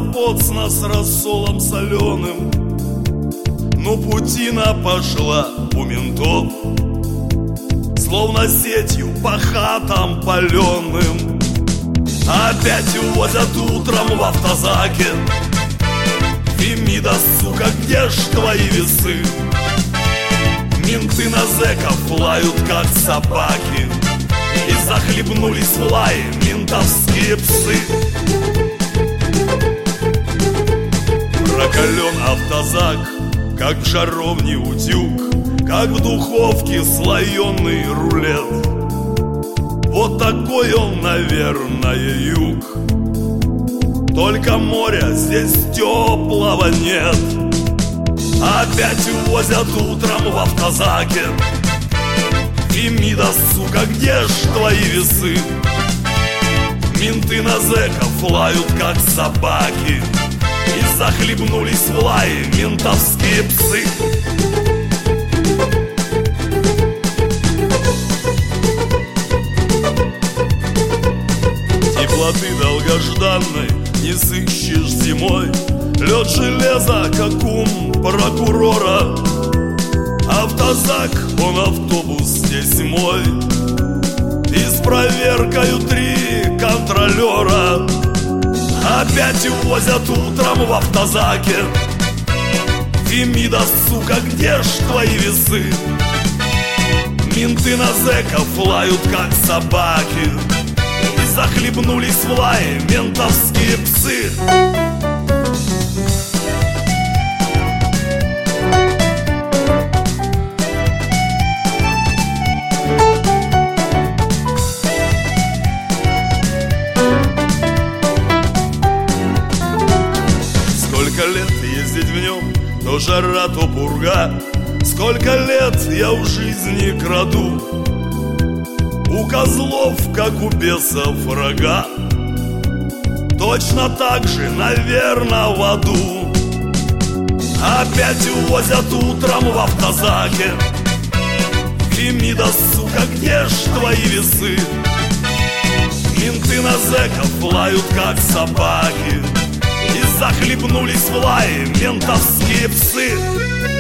Запоцна с рассолом соленым. Но путина пошла у ментов, словно сетью по хатам паленым. Опять увозят утром в автозаке. Фемида, сука, где ж твои весы? Менты на зэков лают, как собаки, и захлебнулись в лае ментовские псы. Прокален автозак, как в жаровне утюг, как в духовке слоеный рулет. Вот такой он, наверное, юг. Только моря здесь теплого нет. Опять увозят утром в автозаке. Фемида, сука, где ж твои весы? Менты на зэков лают, как собаки, и захлебнулись в лае ментовские псы. Теплоты долгожданной не сыщешь зимой. Лед железа, как ум прокурора. Автозак, он автобус здесь мой, и с проверкою 3 контролера. Опять увозят утром в автозаке. Фемида, сука, где ж твои весы? Менты на зэков лают, как собаки, и захлебнулись в лае ментовские псы. Сколько лет ездить в нем, то жара, то пурга. Сколько лет я в жизни краду. У козлов, как у бесов, рога. Точно так же, наверно, в аду. Опять увозят утром в автозаке. Фемида, сука, где ж твои весы? Менты на зэков лают, как собаки, и захлебнулись в лае ментовские псы.